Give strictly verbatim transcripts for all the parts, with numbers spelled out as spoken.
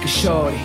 shorty.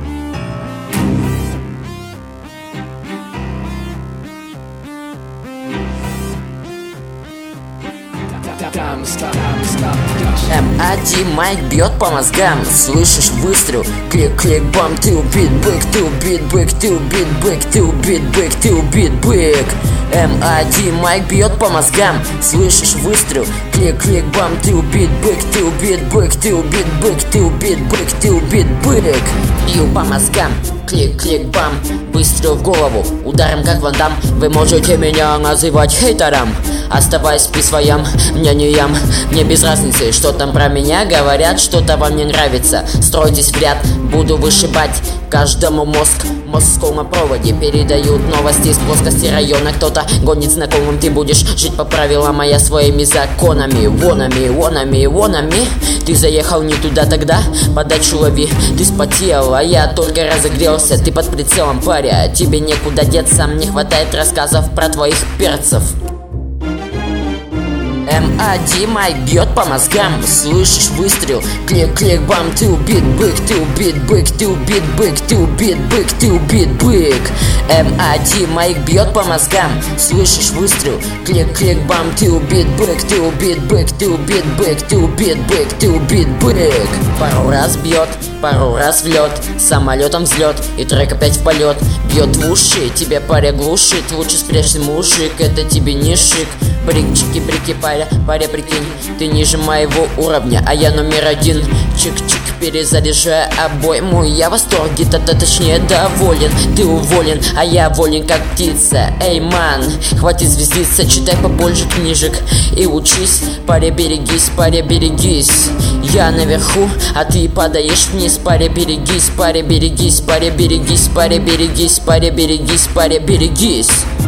эм один майк бьет по мозгам. Слышишь выстрел, клик-клик бам. Ты убит бык, ты убит бык, ты убит бык, ты убит бык, ты убит бык. эм один майк бьет по мозгам. Слышишь выстрел, клик-клик бам. Ты убит бык, ты убит бык, ты убит бык, ты убит бык, ты убит бык. Бью по мозгам, клик-клик бам. Выстрел в голову, ударом как Ван Дам. Вы можете меня называть хейтером, оставаясь при своем мнением. Мне без разницы, что там про меня говорят. Что-то вам не нравится, стройтесь в ряд. Буду вышибать каждому мозг. В мозговом проводе передают новости из плоскости района. Кто-то гонит знакомым, ты будешь жить по правилам, а я своими законами. Вонами, вонами, вонами. Ты заехал не туда тогда, подачу лови. Ты спотел, а я только разогрелся. Ты под прицелом, паря, тебе некуда деться. Мне хватает рассказов про твоих перцев. эм один майк бьет по мозгам. Слышишь выстрел, клик-клик бам. Ты убит бык, ты убит бык, ты убит бык, ты убит бык, ты убит бык. эм один майк бьет по мозгам. Слышишь выстрел, клик-клик бам. Ты убит бык, ты убит бык, ты убит бык, ты убит бык, ты убит бык. Пару раз бьет, пару раз в лед, самолетом взлет, и трек опять в полет. Бьет в уши, тебе паря глушит. Лучше спрячься, мужик, это тебе не шик. Брик-чики-брики, паря, паря, прикинь, ты ниже моего уровня, а я номер один. Чик-чик, перезаряжая обойму. Я в восторге, то-то точнее доволен. Ты уволен, а я волен как птица. Эй, ман, хватит звездиться, читай побольше книжек и учись. Паря, берегись, паря, берегись. Я наверху, а ты падаешь вниз. Паря, берегись, паря, берегись, паря, берегись, паря, берегись, паря, берегись, паря, берегись.